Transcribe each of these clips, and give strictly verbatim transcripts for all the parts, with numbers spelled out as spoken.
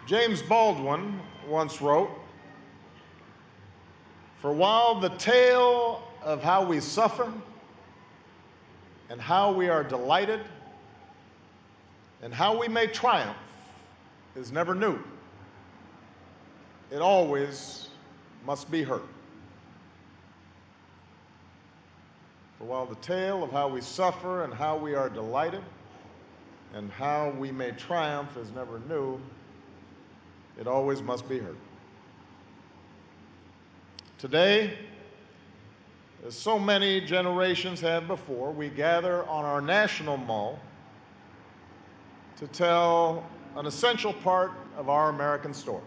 James Baldwin once wrote, "For while the tale of how we suffer and how we are delighted and how we may triumph is never new, it always must be heard." For while the tale of how we suffer and how we are delighted and how we may triumph is never new, it always must be heard. Today, as so many generations have before, we gather on our national mall to tell an essential part of our American story,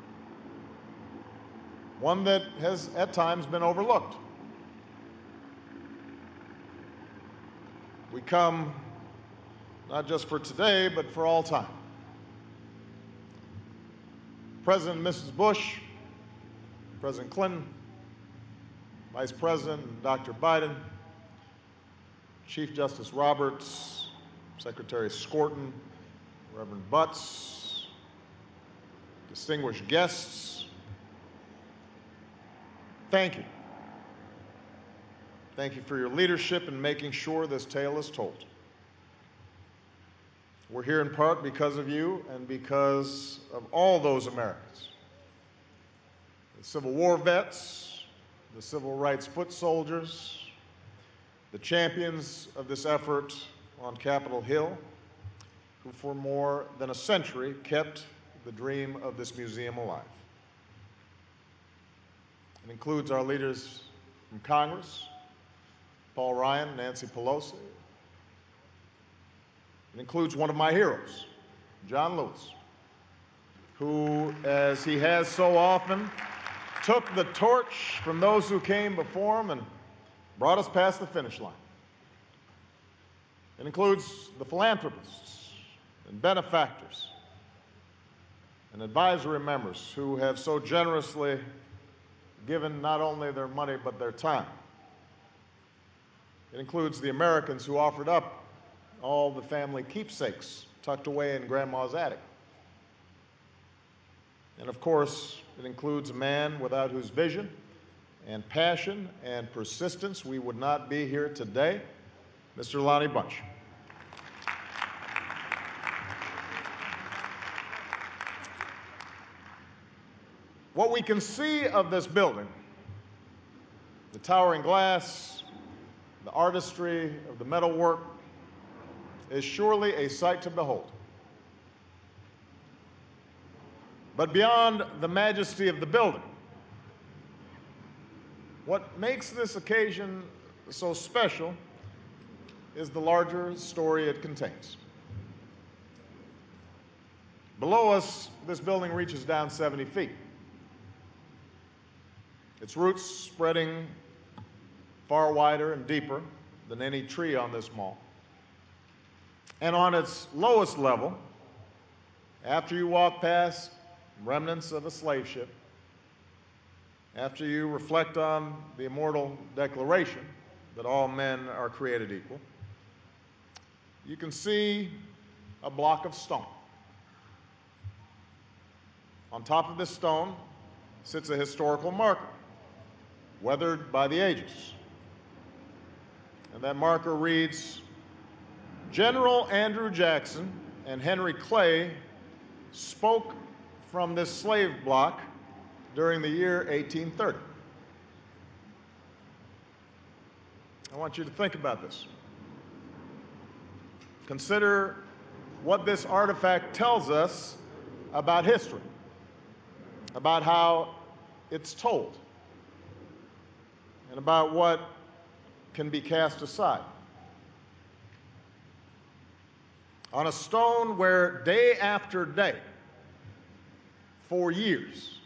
one that has at times been overlooked. We come not just for today, but for all time. President and Missus Bush, President Clinton, Vice President Doctor Biden, Chief Justice Roberts, Secretary Skorton, Reverend Butts, distinguished guests, thank you. Thank you for your leadership in making sure this tale is told. We're here in part because of you and because of all those Americans, the Civil War vets, the civil rights foot soldiers, the champions of this effort on Capitol Hill, who for more than a century kept the dream of this museum alive. It includes our leaders from Congress, Paul Ryan, Nancy Pelosi. It includes one of my heroes, John Lewis, who, as he has so often, took the torch from those who came before him and brought us past the finish line. It includes the philanthropists and benefactors and advisory members who have so generously given not only their money but their time. It includes the Americans who offered up all the family keepsakes tucked away in Grandma's attic. And of course, it includes a man without whose vision and passion and persistence we would not be here today, Mister Lonnie Bunch. What we can see of this building, the towering glass, the artistry of the metalwork, is surely a sight to behold. But beyond the majesty of the building, what makes this occasion so special is the larger story it contains. Below us, this building reaches down seventy feet. Its roots spreading far wider and deeper than any tree on this mall. And on its lowest level, after you walk past remnants of a slave ship, after you reflect on the immortal declaration that all men are created equal, you can see a block of stone. On top of this stone sits a historical marker, weathered by the ages. And that marker reads, "General Andrew Jackson and Henry Clay spoke from this slave block during the year eighteen thirty. I want you to think about this. Consider what this artifact tells us about history, about how it's told, and about what can be cast aside. On a stone where day after day, for years,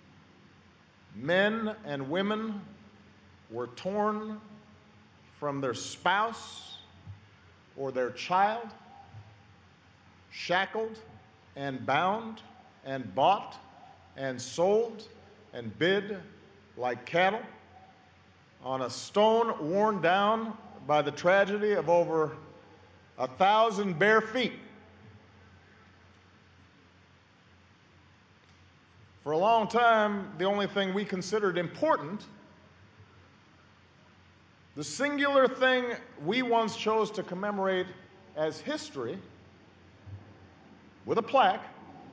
men and women were torn from their spouse or their child, shackled and bound and bought and sold and bid like cattle, on a stone worn down by the tragedy of over a thousand bare feet. For a long time, the only thing we considered important, the singular thing we once chose to commemorate as history with a plaque,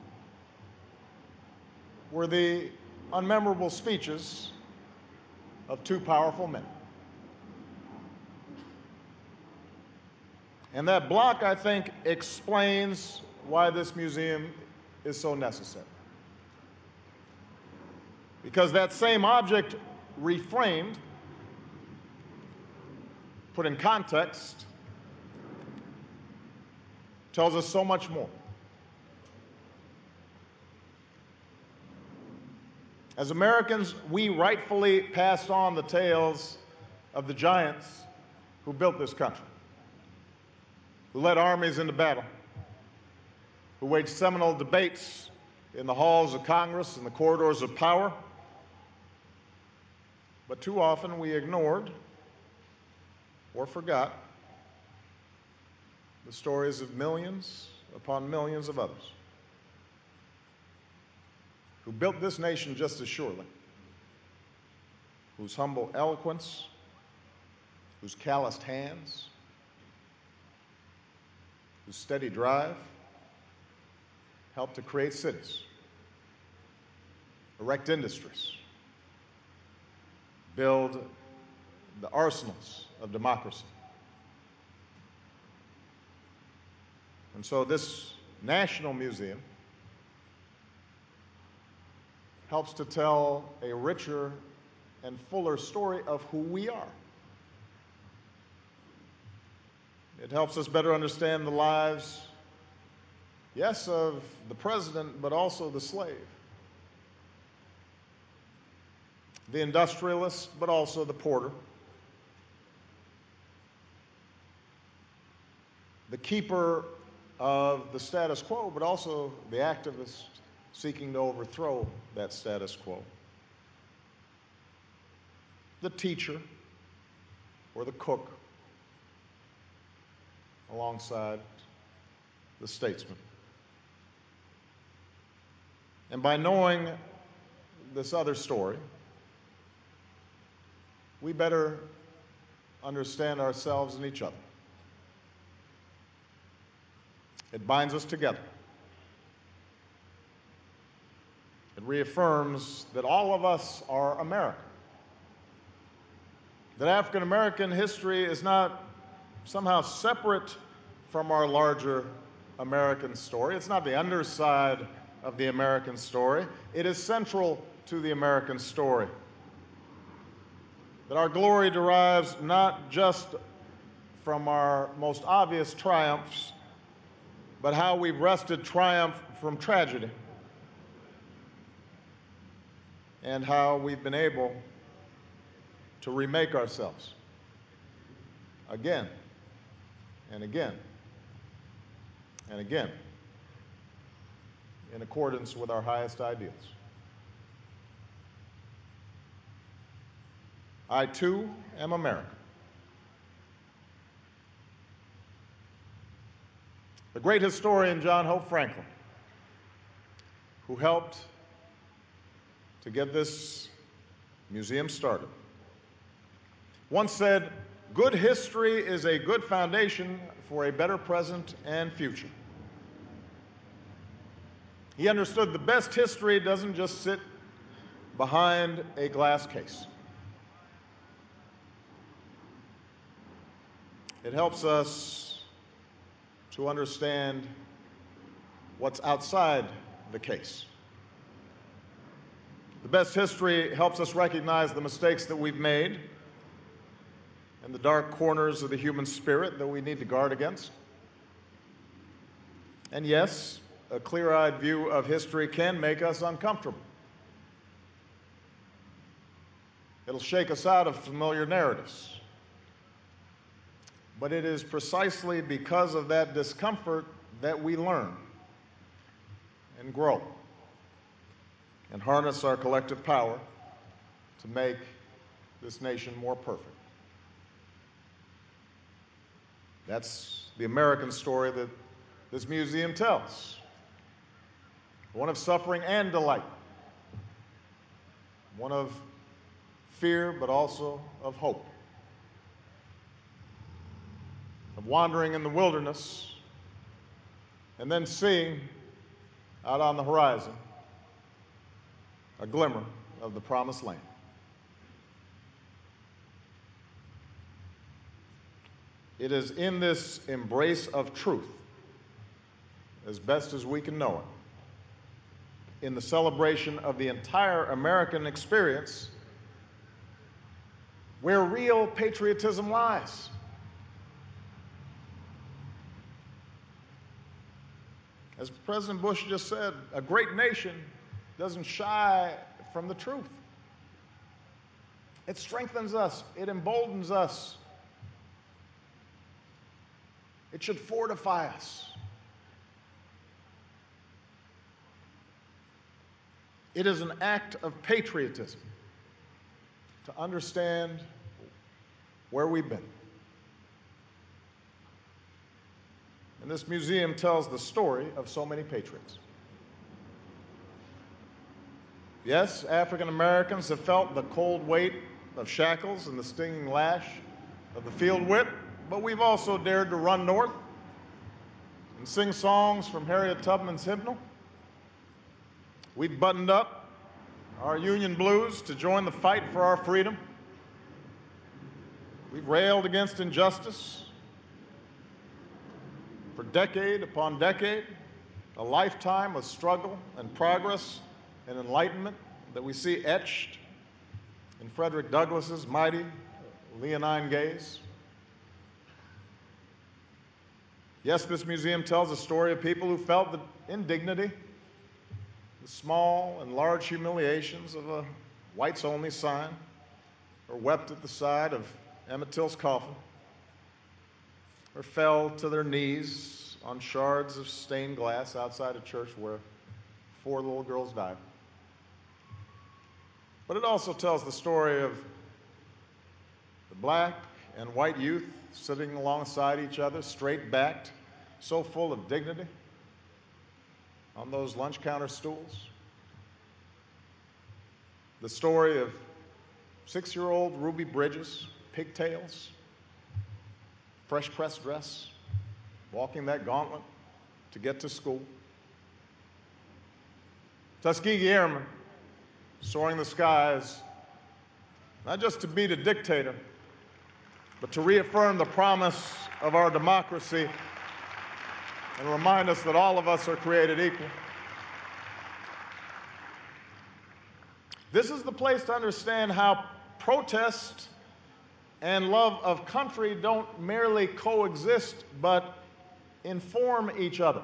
were the unmemorable speeches of two powerful men. And that block, I think, explains why this museum is so necessary. Because that same object reframed, put in context, tells us so much more. As Americans, we rightfully passed on the tales of the giants who built this country, who led armies into battle, who waged seminal debates in the halls of Congress and the corridors of power. But too often we ignored or forgot the stories of millions upon millions of others who built this nation just as surely, whose humble eloquence, whose calloused hands, whose steady drive helped to create cities, erect industries, build the arsenals of democracy. And so this National Museum helps to tell a richer and fuller story of who we are. It helps us better understand the lives, yes, of the president, but also the slave, the industrialist, but also the porter, the keeper of the status quo, but also the activist seeking to overthrow that status quo, the teacher or the cook alongside the statesman. And by knowing this other story, we better understand ourselves and each other. It binds us together. It reaffirms that all of us are American, that African American history is not somehow separate from our larger American story. It's not the underside of the American story. It is central to the American story. That our glory derives not just from our most obvious triumphs, but how we've wrested triumph from tragedy, and how we've been able to remake ourselves again and again and again in accordance with our highest ideals. I, too, am American. The great historian John Hope Franklin, who helped to get this museum started, once said, "Good history is a good foundation for a better present and future." He understood the best history doesn't just sit behind a glass case. It helps us to understand what's outside the case. The best history helps us recognize the mistakes that we've made and the dark corners of the human spirit that we need to guard against. And yes, a clear-eyed view of history can make us uncomfortable. It'll shake us out of familiar narratives. But it is precisely because of that discomfort that we learn and grow and harness our collective power to make this nation more perfect. That's the American story that this museum tells. One of suffering and delight, one of fear, but also of hope, of wandering in the wilderness and then seeing out on the horizon a glimmer of the promised land. It is in this embrace of truth, as best as we can know it, in the celebration of the entire American experience, where real patriotism lies. As President Bush just said, a great nation doesn't shy from the truth. It strengthens us, it emboldens us. It should fortify us. It is an act of patriotism to understand where we've been. And this museum tells the story of so many patriots. Yes, African Americans have felt the cold weight of shackles and the stinging lash of the field whip, but we've also dared to run north and sing songs from Harriet Tubman's hymnal. We've buttoned up our Union blues to join the fight for our freedom. We've railed against injustice for decade upon decade, a lifetime of struggle and progress and enlightenment that we see etched in Frederick Douglass's mighty leonine gaze. Yes, this museum tells a story of people who felt the indignity, the small and large humiliations of a whites-only sign, or wept at the side of Emmett Till's coffin, or fell to their knees on shards of stained glass outside a church where four little girls died. But it also tells the story of the black and white youth sitting alongside each other, straight-backed, so full of dignity, on those lunch counter stools. The story of six-year-old Ruby Bridges, pigtails, fresh pressed dress, walking that gauntlet to get to school. Tuskegee Airmen soaring the skies, not just to beat a dictator, but to reaffirm the promise of our democracy and remind us that all of us are created equal. This is the place to understand how protest and love of country don't merely coexist, but inform each other.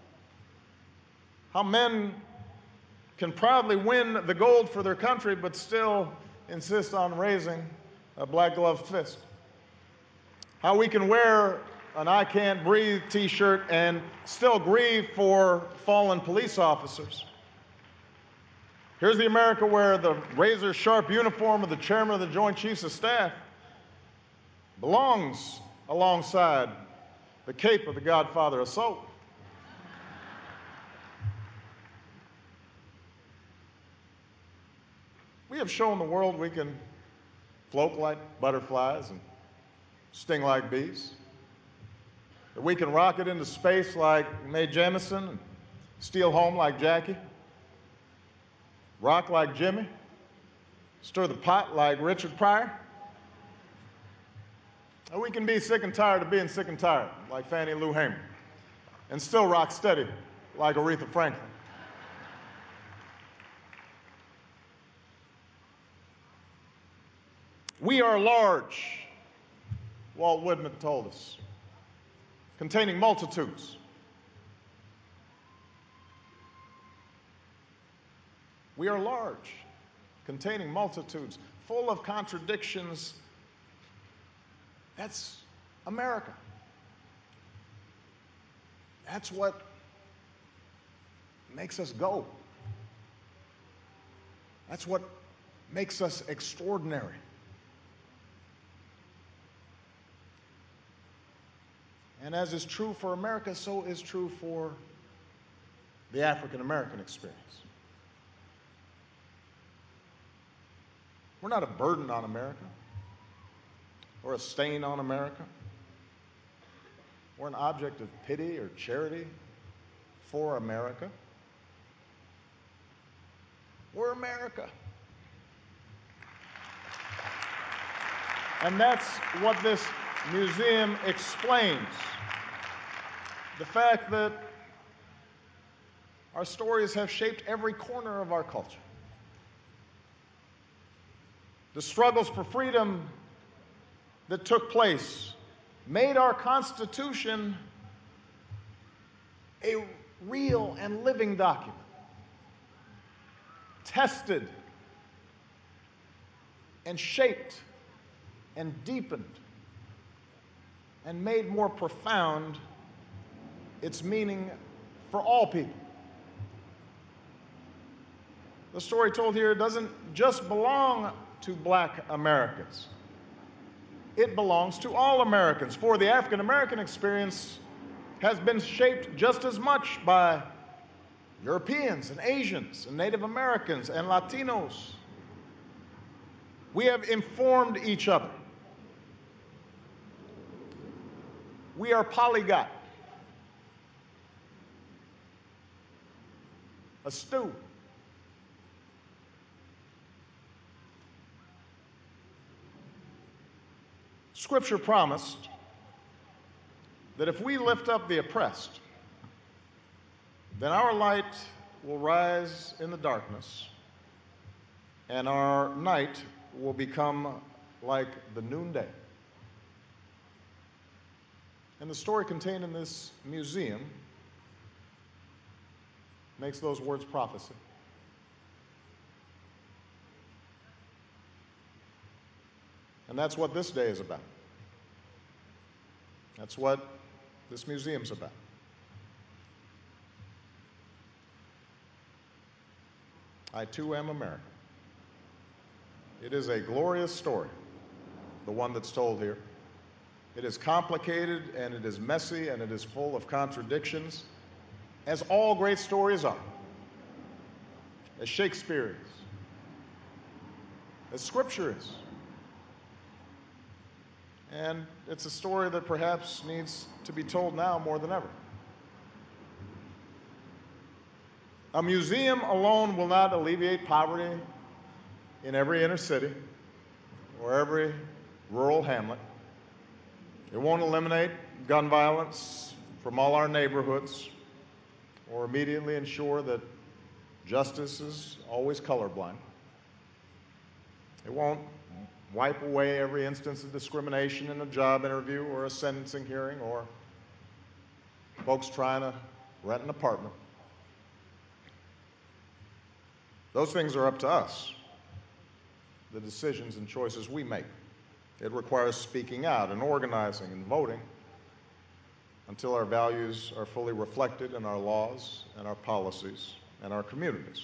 How men can proudly win the gold for their country, but still insist on raising a black-gloved fist. How we can wear an I Can't Breathe t-shirt and still grieve for fallen police officers. Here's the America where the razor-sharp uniform of the chairman of the Joint Chiefs of Staff belongs alongside the cape of the Godfather of Soul. We have shown the world we can float like butterflies and sting like bees, that we can rocket into space like Mae Jemison and steal home like Jackie, rock like Jimmy, stir the pot like Richard Pryor. And we can be sick and tired of being sick and tired like Fannie Lou Hamer and still rock steady like Aretha Franklin. We are large, Walt Whitman told us, containing multitudes. We are large, containing multitudes, full of contradictions. That's America. That's what makes us go. That's what makes us extraordinary. And as is true for America, so is true for the African American experience. We're not a burden on America or a stain on America. We're an object of pity or charity for America. We're America. And that's what this museum explains. The fact that our stories have shaped every corner of our culture. The struggles for freedom that took place made our Constitution a real and living document, tested and shaped and deepened and made more profound its meaning for all people. The story told here doesn't just belong to black Americans. It belongs to all Americans, for the African American experience has been shaped just as much by Europeans and Asians and Native Americans and Latinos. We have informed each other. We are polyglot, astute, Scripture promised that if we lift up the oppressed, then our light will rise in the darkness, and our night will become like the noonday. And the story contained in this museum makes those words prophecy. And that's what this day is about. That's what this museum's about. I too am American. It is a glorious story, the one that's told here. It is complicated and it is messy and it is full of contradictions, as all great stories are, as Shakespeare is, as Scripture is. And it's a story that perhaps needs to be told now more than ever. A museum alone will not alleviate poverty in every inner city or every rural hamlet. It won't eliminate gun violence from all our neighborhoods or immediately ensure that justice is always colorblind. It won't wipe away every instance of discrimination in a job interview or a sentencing hearing or folks trying to rent an apartment. Those things are up to us, the decisions and choices we make. It requires speaking out and organizing and voting until our values are fully reflected in our laws and our policies and our communities.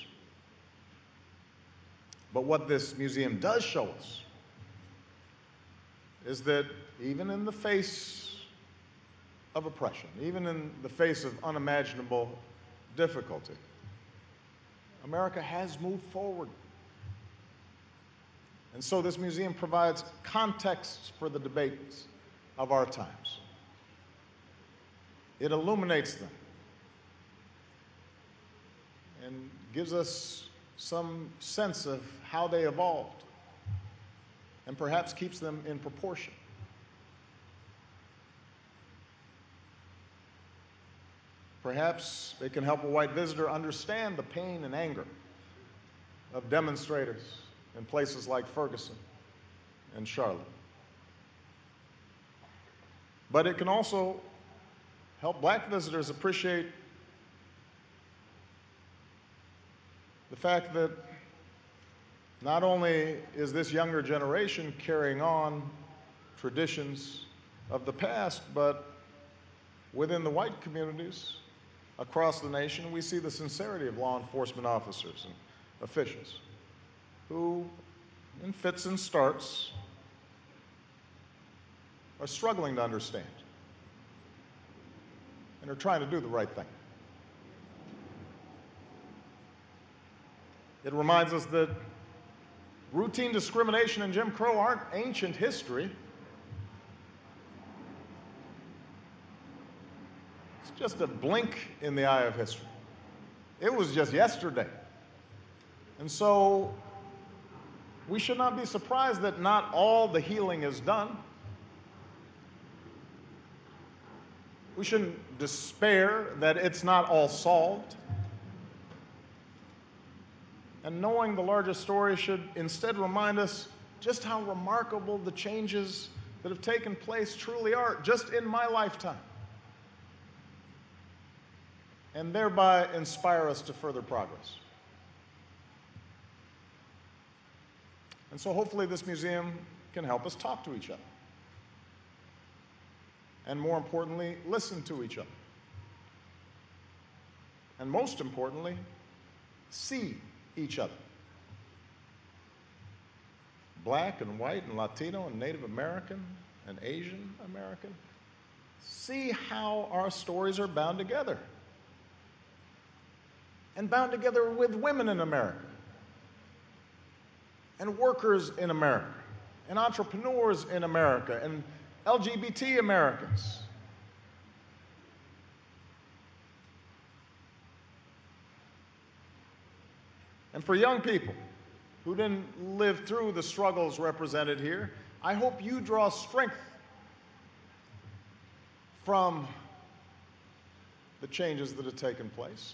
But what this museum does show us is that even in the face of oppression, even in the face of unimaginable difficulty, America has moved forward. And so this museum provides context for the debates of our times. It illuminates them and gives us some sense of how they evolved and perhaps keeps them in proportion. Perhaps it can help a white visitor understand the pain and anger of demonstrators in places like Ferguson and Charlotte. But it can also help black visitors appreciate the fact that not only is this younger generation carrying on traditions of the past, but within the white communities across the nation, we see the sincerity of law enforcement officers and officials who, in fits and starts, are struggling to understand and are trying to do the right thing. It reminds us that Routine discrimination and Jim Crow aren't ancient history. It's just a blink in the eye of history. It was just yesterday. And so we should not be surprised that not all the healing is done. We shouldn't despair that it's not all solved. And knowing the larger story should instead remind us just how remarkable the changes that have taken place truly are, just in my lifetime, and thereby inspire us to further progress. And so hopefully this museum can help us talk to each other. And more importantly, listen to each other. And most importantly, see each other. Black and white and Latino and Native American and Asian American. See how our stories are bound together. And bound together with women in America. And workers in America. And entrepreneurs in America. And L G B T Americans. And for young people who didn't live through the struggles represented here, I hope you draw strength from the changes that have taken place.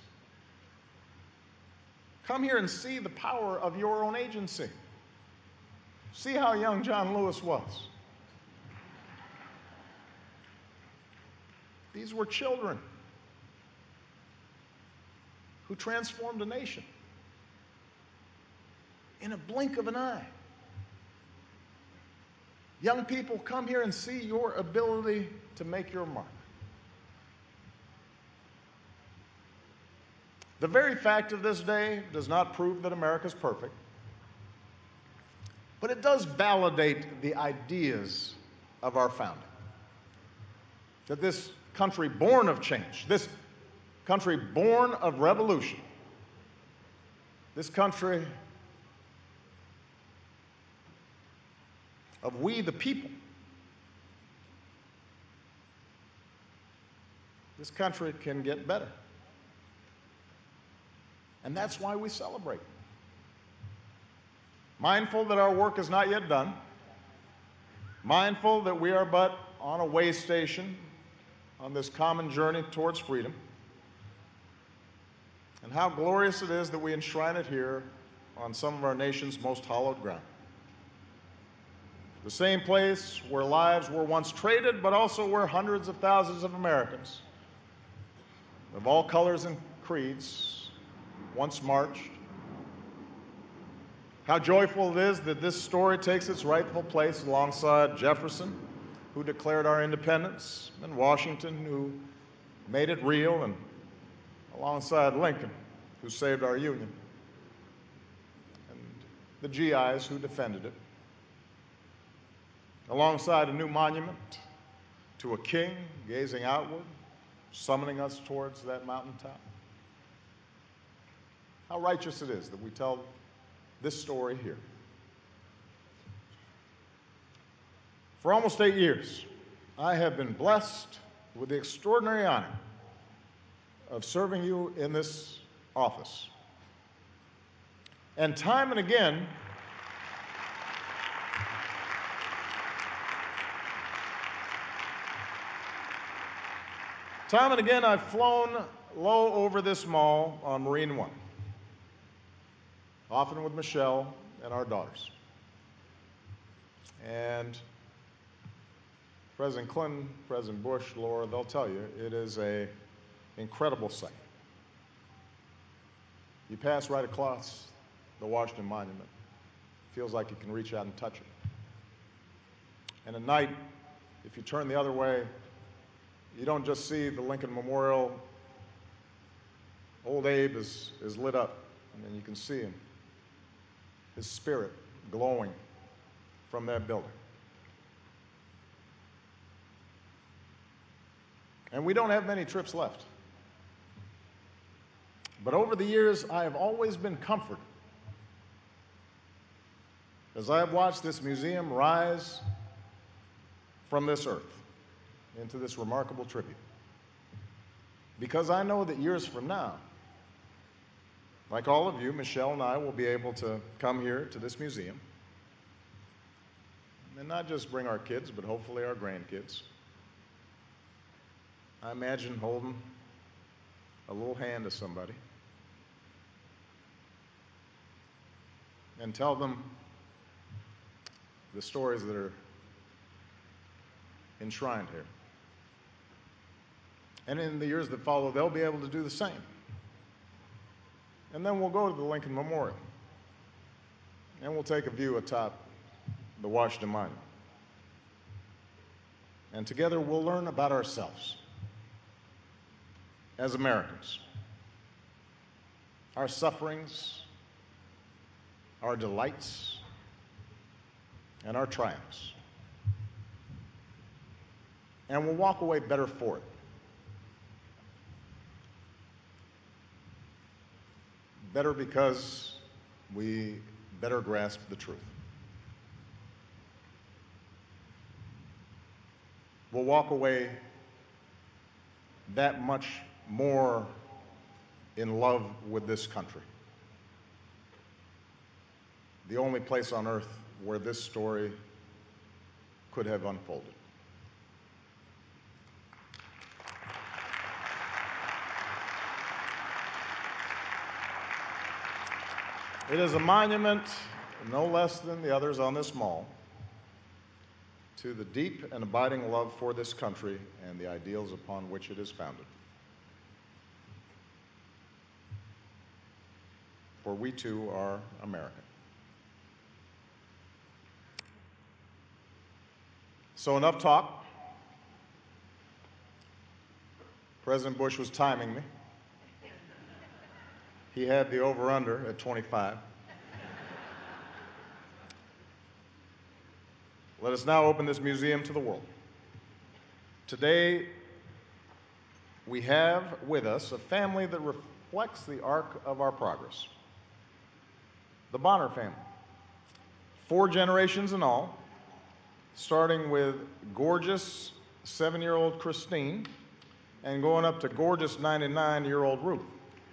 Come here and see the power of your own agency. See how young John Lewis was. These were children who transformed a nation in a blink of an eye. Young people, come here and see your ability to make your mark. The very fact of this day does not prove that America's perfect, but it does validate the ideas of our founding. That this country born of change, this country born of revolution, this country of we the people, this country can get better. And that's why we celebrate. Mindful that our work is not yet done, mindful that we are but on a way station on this common journey towards freedom, and how glorious it is that we enshrine it here on some of our nation's most hallowed ground. The same place where lives were once traded, but also where hundreds of thousands of Americans of all colors and creeds once marched. How joyful it is that this story takes its rightful place alongside Jefferson, who declared our independence, and Washington, who made it real, and alongside Lincoln, who saved our Union, and the G Is who defended it. Alongside a new monument to a king gazing outward, summoning us towards that mountaintop. How righteous it is that we tell this story here. For almost eight years, I have been blessed with the extraordinary honor of serving you in this office. And time and again, time and again, I've flown low over this mall on Marine One, often with Michelle and our daughters. And President Clinton, President Bush, Laura, they'll tell you, it is an incredible sight. You pass right across the Washington Monument. It feels like you can reach out and touch it. And at night, if you turn the other way, you don't just see the Lincoln Memorial. Old Abe is, is lit up, and you can see him, his spirit glowing from that building. And we don't have many trips left. But over the years, I have always been comforted as I have watched this museum rise from this earth into this remarkable tribute. Because I know that years from now, like all of you, Michelle and I will be able to come here to this museum and not just bring our kids, but hopefully our grandkids. I imagine holding a little hand to somebody and tell them the stories that are enshrined here. And in the years that follow, they'll be able to do the same. And then we'll go to the Lincoln Memorial, and we'll take a view atop the Washington Monument. And together we'll learn about ourselves as Americans, our sufferings, our delights, and our triumphs. And we'll walk away better for it. Better because we better grasp the truth. We'll walk away that much more in love with this country. The only place on earth where this story could have unfolded. It is a monument, no less than the others on this mall, to the deep and abiding love for this country and the ideals upon which it is founded. For we too are American. So enough talk. President Bush was timing me. He had the over-under at twenty-five. Let us now open this museum to the world. Today, we have with us a family that reflects the arc of our progress. The Bonner family. Four generations in all, starting with gorgeous seven-year-old Christine and going up to gorgeous ninety-nine-year-old Ruth.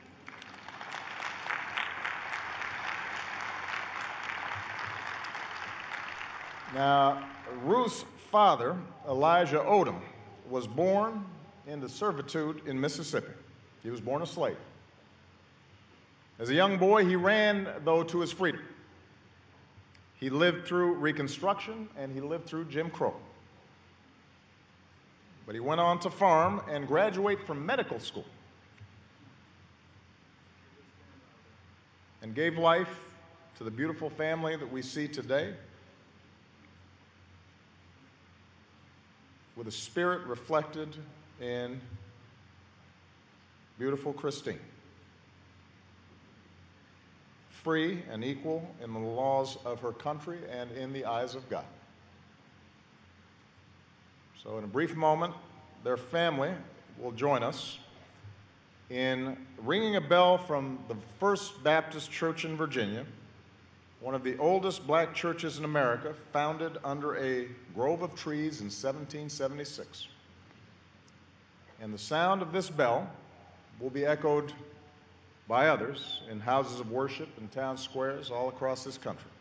Now, Ruth's father, Elijah Odom, was born into servitude in Mississippi. He was born a slave. As a young boy, he ran, though, to his freedom. He lived through Reconstruction, and he lived through Jim Crow. But he went on to farm and graduate from medical school and gave life to the beautiful family that we see today, with a spirit reflected in beautiful Christine, free and equal in the laws of her country and in the eyes of God. So in a brief moment, their family will join us in ringing a bell from the First Baptist Church in Virginia, one of the oldest black churches in America, founded under a grove of trees in seventeen seventy-six. And the sound of this bell will be echoed by others in houses of worship and town squares all across this country.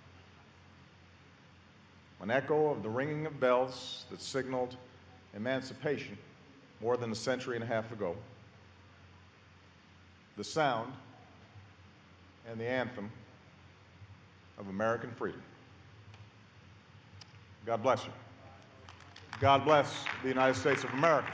An echo of the ringing of bells that signaled emancipation more than a century and a half ago. The sound and the anthem of American freedom. God bless you. God bless the United States of America.